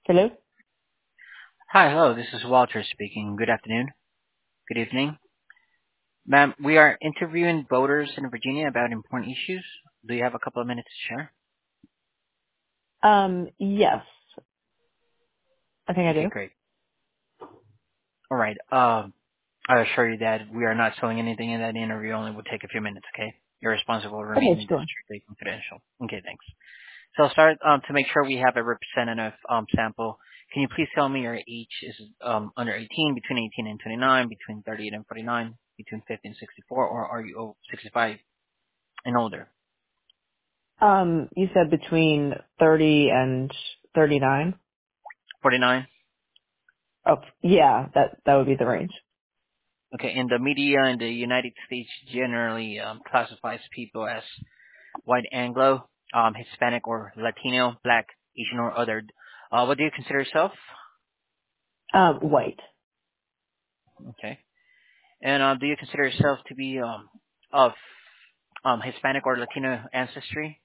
Hello? Hi, hello. This is Walter speaking. Good afternoon. Good evening. Ma'am, we are interviewing voters in Virginia about important issues. Do you have a couple of minutes to share? Yes, I think I Okay, do. great. All right. I assure you that we are not selling anything in that interview. Only will take a few minutes, okay? Your response will remain Okay, sure. strictly confidential. Okay, thanks. So I'll start to make sure we have a representative sample. Can you please tell me your age is under 18, between 18 and 29, between 38 and 49, between 50 and 64, or are you 65 and older? You said between 30 and 39? 49? Oh, yeah, that would be the range. Okay, and the media in the United States generally classifies people as white Anglo, Hispanic or Latino, Black, Asian or other. What do you consider yourself? White. Okay. And do you consider yourself to be of Hispanic or Latino ancestry?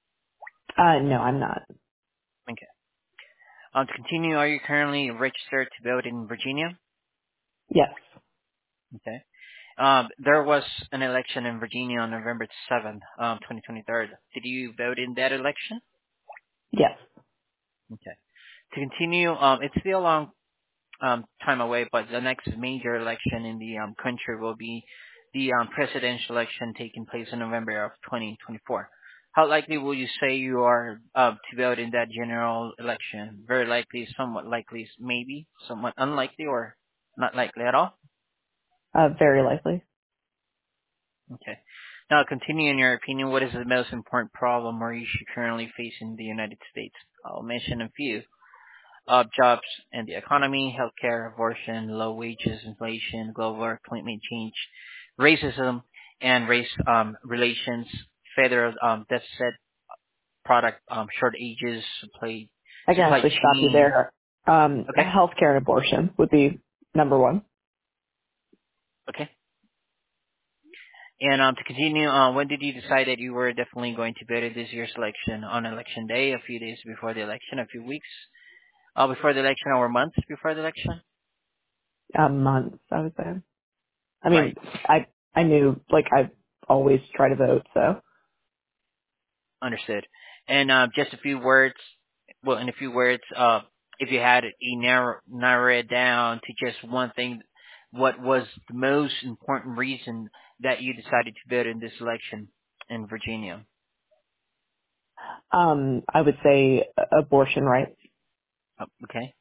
No, I'm not. Okay. To continue, are you currently registered to vote in Virginia? Yes. Okay. There was an election in Virginia on November 7th, 2023. Did you vote in that election? Yes. Okay. To continue, it's still a long time away, but the next major election in the country will be the presidential election taking place in November of 2024. How likely will you say you are to vote in that general election? Very likely, somewhat likely, maybe, somewhat unlikely, or not likely at all? Very likely. Okay. Now, continue in your opinion, what is the most important problem or issue currently facing the United States? I'll mention a few. Jobs and the economy, healthcare, abortion, low wages, inflation, global climate change, racism and race relations, federal deficit, product shortages, I can supply actually stop you chain. there. Okay, Healthcare and abortion would be number one. okay. And to continue, when did you decide that you were definitely going to vote in this year's election? On election day, a few days before the election, a few weeks before the election, or months before the election? Months, I would say. I Right. mean, I knew, like, I always try to vote, so. Understood. And just a few words. Well, in a few words, if you had to narrow it down to just one thing, what was the most important reason that you decided to vote in this election in Virginia? I would say abortion rights. Okay.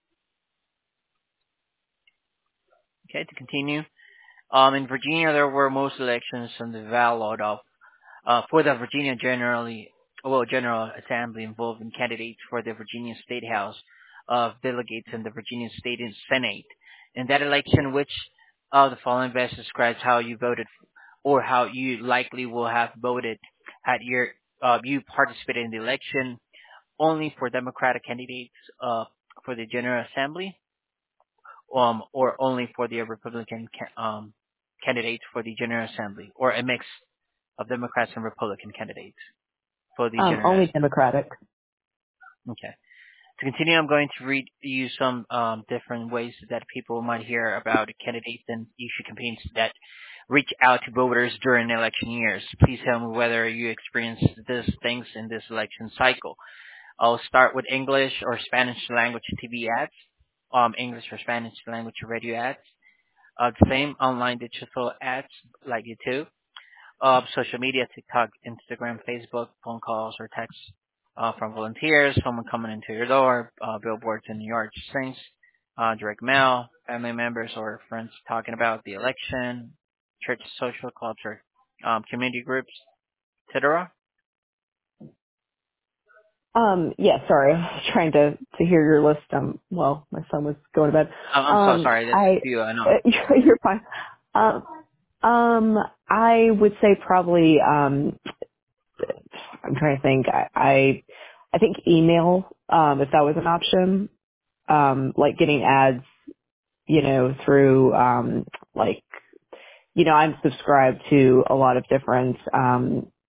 Okay. To continue, in Virginia, there were most elections on the ballot of for the Virginia General Assembly involving candidates for the Virginia State House of Delegates and the Virginia State Senate. In that election, which of the following best describes how you voted or how you likely will have voted had you participated in the election only for Democratic candidates for the General Assembly, or only for the Republican candidates for the General Assembly, or a mix of Democrats and Republican candidates for the General Only Assembly. Democratic. Okay. To continue, I'm going to read you some different ways that people might hear about candidates and issue campaigns that reach out to voters during election years. Please tell me whether you experienced these things in this election cycle. I'll start with English or Spanish language TV ads, English or Spanish language radio ads, the same online digital ads like YouTube, social media, TikTok, Instagram, Facebook, phone calls or texts from volunteers, someone coming into your door, billboards in New York things, direct mail, family members or friends talking about the election, church social clubs or community groups, etc. Yeah, sorry. I was trying to hear your list. Well, my son was going to bed. I'm so sorry. That's a few. I know. You're fine. I would say probably, I'm trying to think. I think email, if that was an option, like getting ads, through, like, I'm subscribed to a lot of different,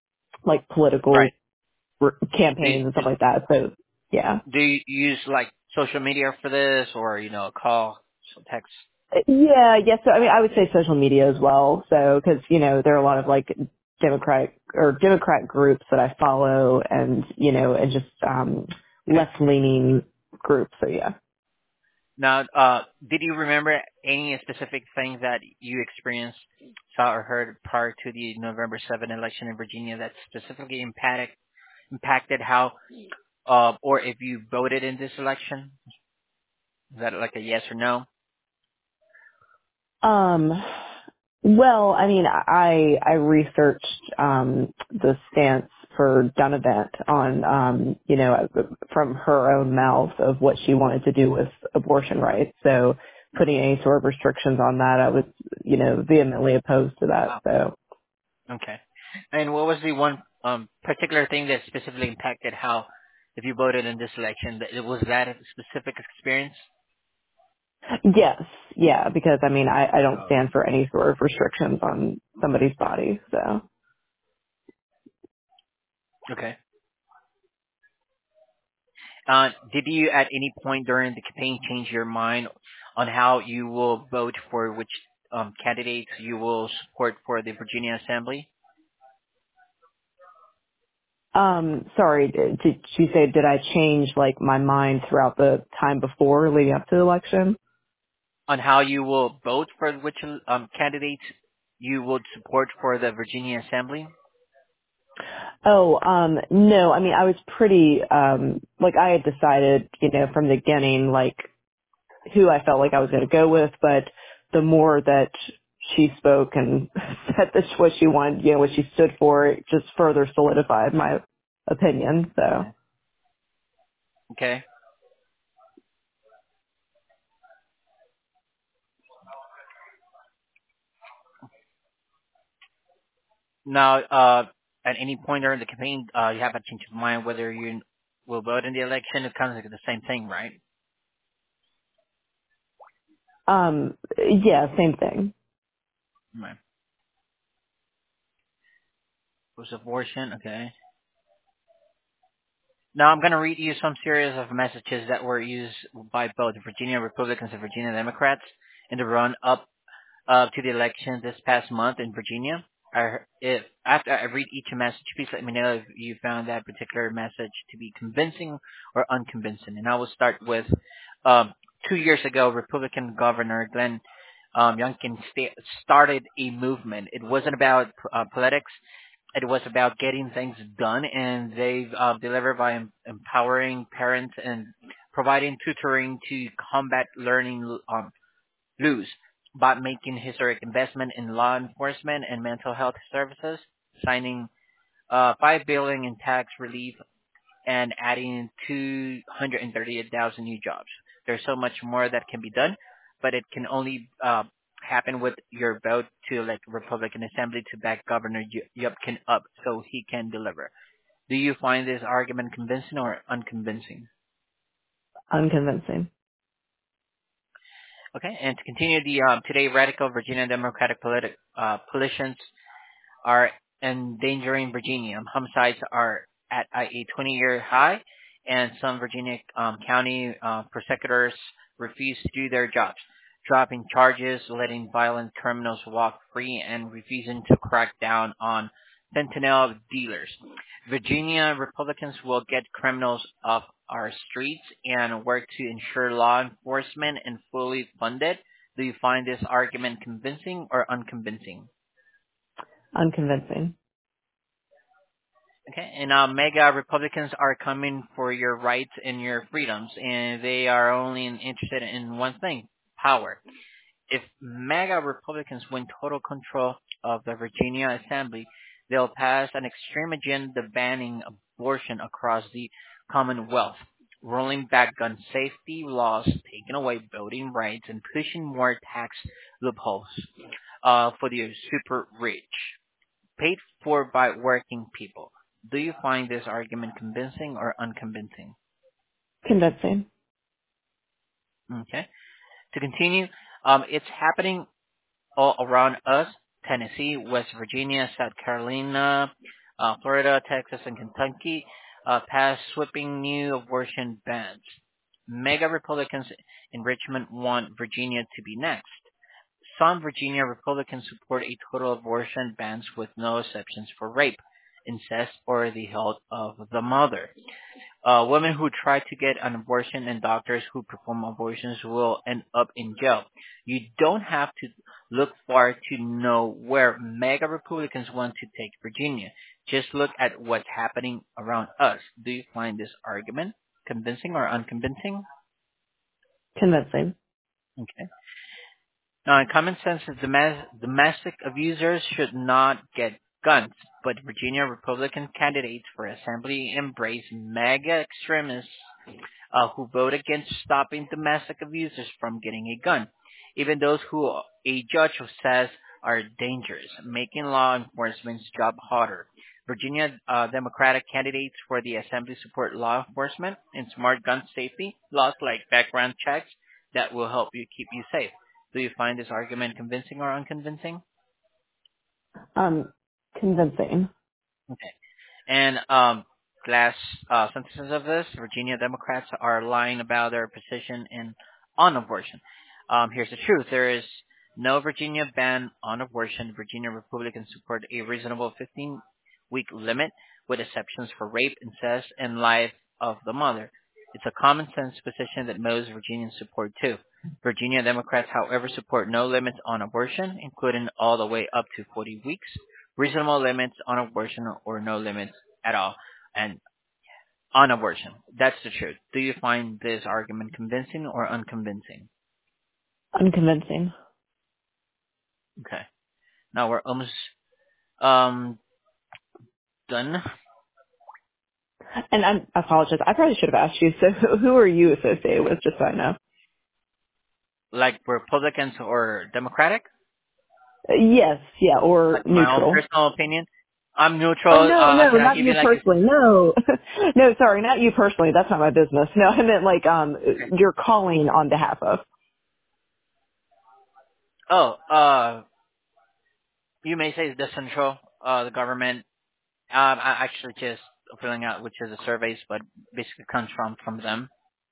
like Right. political Do, campaigns and stuff like that. So yeah. do you use like social media for this, or a call, so text? Yeah, yes. So I mean, I would say social media as well. So because there are a lot of like Democrat groups that I follow, and and just Okay. left leaning groups. So yeah. Now, did you remember any specific things that you experienced, saw, or heard prior to the November 7th election in Virginia that specifically impacted how, or if you voted in this election? Is that like a yes or no? Um, well, I mean, I researched the stance for Donovan on from her own mouth of what she wanted to do with abortion rights. So putting any sort of restrictions on that, I was vehemently opposed to that. Wow. So Okay. And what was the one particular thing that specifically impacted how, if you voted in this election, was that a specific experience? yes, yeah, because I mean, I don't Oh. stand for any sort of restrictions on somebody's body. So. Okay. Did you at any point during the campaign change your mind on how you will vote for which candidates you will support for the Virginia Assembly? Sorry, did she say, did I change like my mind throughout the time before leading up to the election? On how you will vote for which candidates you would support for the Virginia Assembly? Oh, no, I mean, I was pretty, like I had decided, from the beginning, like who I felt like I was going to go with, but the more that she spoke and said this what she wanted, what she stood for, it just further solidified my opinion, so. Okay. Okay. Now, at any point during the campaign, you haven't changed your mind whether you will vote in the election. It kind of like the same thing, right? Yeah, same thing. Right. Was abortion? Okay. Now I'm going to read you some series of messages that were used by both Virginia Republicans and Virginia Democrats in the run-up to the election this past month in Virginia. If after I read each message, please let me know if you found that particular message to be convincing or unconvincing. And I will start with 2 years ago, Republican Governor Glenn Youngkin started a movement. It wasn't about politics. It was about getting things done, and they've delivered by empowering parents and providing tutoring to combat learning lose by making historic investment in law enforcement and mental health services, signing $5 billion in tax relief, and adding 238,000 new jobs. There's so much more that can be done, but it can only happen with your vote to elect Republican Assembly to back Governor Yupkin up so he can deliver. Do you find this argument convincing or unconvincing? Unconvincing. Okay, and to continue the today radical Virginia Democratic politicians are endangering Virginia. Homicides are at a 20-year high, and some Virginia county prosecutors refuse to do their jobs, dropping charges, letting violent criminals walk free, and refusing to crack down on fentanyl dealers. Virginia Republicans will get criminals off our streets and work to ensure law enforcement and fully funded. Do you find this argument convincing or unconvincing? Unconvincing. Okay, and mega Republicans are coming for your rights and your freedoms, and they are only interested in one thing: power. If mega Republicans win total control of the Virginia Assembly, they'll pass an extreme agenda banning abortion across the Commonwealth, rolling back gun safety laws, taking away voting rights, and pushing more tax loopholes for the super rich paid for by working people. Do you find this argument convincing or unconvincing? Convincing. Okay. To continue, it's happening all around us: Tennessee, West Virginia, South Carolina, Florida, Texas, and Kentucky pass sweeping new abortion bans. MAGA Republicans in Richmond want Virginia to be next. Some Virginia Republicans support a total abortion bans with no exceptions for rape, incest, or the health of the mother. Women who try to get an abortion and doctors who perform abortions will end up in jail. You don't have to look far to know where MAGA Republicans want to take Virginia. Just look at what's happening around us. Do you find this argument convincing or unconvincing? Convincing. Okay. Now, in common sense, domestic abusers should not get guns, but Virginia Republican candidates for assembly embrace MAGA extremists who vote against stopping domestic abusers from getting a gun, even those who a judge says are dangerous, making law enforcement's job harder. Virginia Democratic candidates for the assembly support law enforcement and smart gun safety laws like background checks that will help you keep you safe. Do you find this argument convincing or unconvincing? Convincing. Okay. And last sentences of this, Virginia Democrats are lying about their position on abortion. Here's the truth. There is no Virginia ban on abortion. Virginia Republicans support a reasonable 15-week limit with exceptions for rape, incest, and life of the mother. It's a common sense position that most Virginians support too. Virginia Democrats, however, support no limits on abortion, including all the way up to 40 weeks, reasonable limits on abortion, or no limits at all, and on abortion. That's the truth. Do you find this argument convincing or unconvincing? Unconvincing. Okay. Now we're almost done. And I apologize. I probably should have asked you. So who are you associated with, just so I know? Like Republicans or Democratic? Yes, yeah, or Like my own neutral. personal opinion? I'm Oh neutral. no, Can I not give you you like a... personally. No, no, sorry, not you personally. That's not my business. No, I meant like Okay. you're calling on behalf of. Oh, you may say the central, the government. I actually just filling out which is the surveys, but basically comes from them.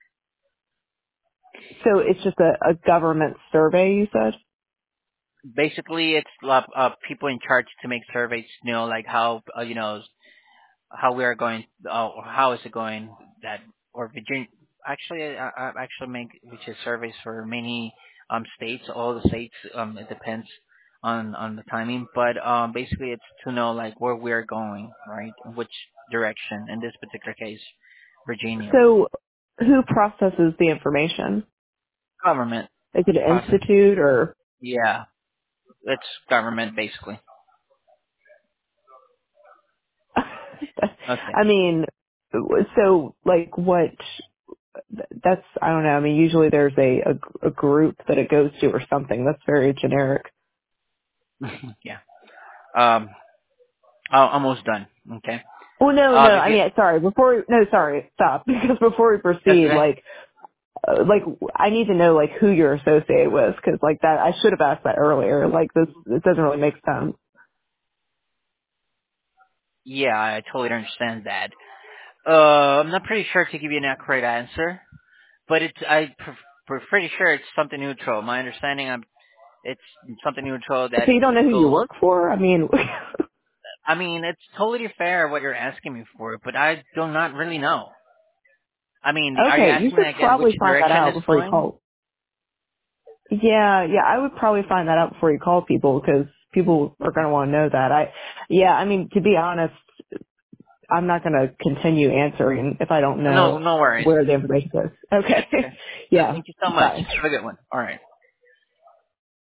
So it's just a government survey, you said? Basically, it's people in charge to make surveys, like how how we are going, or how is it going that or Virginia. Actually, I actually make which is surveys for many states, all the states. It depends on the timing, but basically it's to know like where we're going, right? Which direction. In this particular case, Virginia So who processes the information? government Is it an process. institute or? Yeah, it's government basically. Okay. I mean, so like what? That's I don't know. I mean, usually there's a group that it goes to or something. That's very generic. Yeah. Um, almost done. Okay. Well, no. If I you, mean, sorry. Sorry, stop. Because before we that's proceed, okay. like I need to know like who you're associated with, because like that I should have asked that earlier. Like it doesn't really make sense. Yeah, I totally understand that. I'm not pretty sure to give you an accurate answer, but we're pretty sure it's something neutral. My understanding, it's something neutral So that you don't know who you goes. work for? I mean, I mean, it's totally fair what you're asking me for, but I do not really know. I mean, are you okay, you asking me should again which probably find that direction out it's before you going? call. Yeah, I would probably find that out before you call people, because people are going to want to know that. I mean, to be honest, I'm not going to continue answering if I don't No, know no worries. where the information is. Okay. Okay. Yeah, Thank you so much. bye. Have a good one. All right.